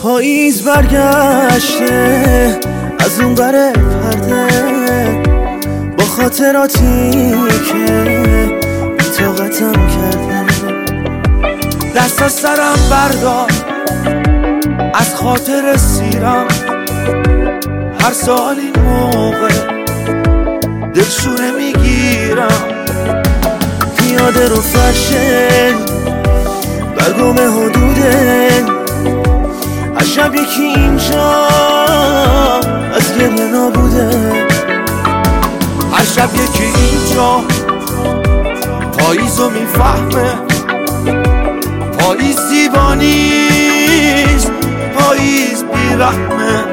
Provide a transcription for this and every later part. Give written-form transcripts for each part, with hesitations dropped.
پاییز برگشته از اون بره پرده، با خاطراتی که بی‌طاقتم کرده. دست از سرم بردار از خاطر سیرم، هر سال این موقع دلشوره میگیرم. پیاده رو فرشه برگم حدوده، هر شب یکی اینجا از گریه نابوده. هر شب یکی اینجا پاییزو میفهمه، پاییز زیبانیست، پاییز بیرحمه.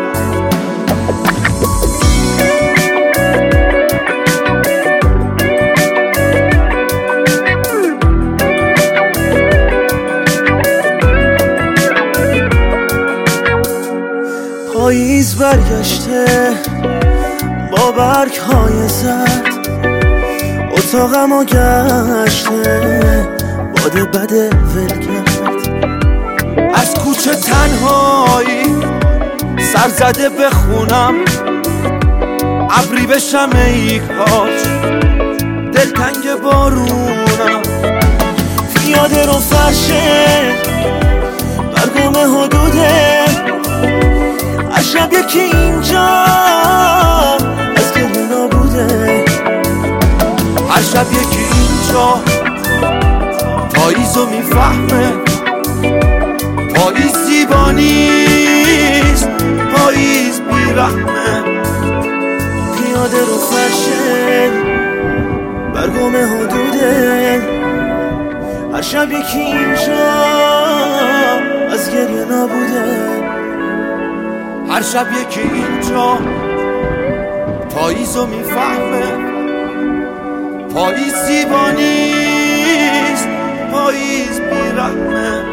پاییز برگشته با برگ های زرد، اتاقمو گشته باد بده ول کرد. از کوچه تنهایی سر زده بخونم، ابری بشم ای کاش دلتنگ بارونم. پیاده رو فرشه برگم حدوده، هر شب یکی اینجا از گریه نابوده. هر شب یکی اینجا پاییزو میفهمه، پاییز زیبانیست، پاییز بیرحمه. پیاده رو فرشه برگم حدوده، هر شب یکی اینجا از گریه نابوده. هر شب یکی اینجا پاییزو میفهمه، پاییز زیبانیست، پاییز بیرحمه.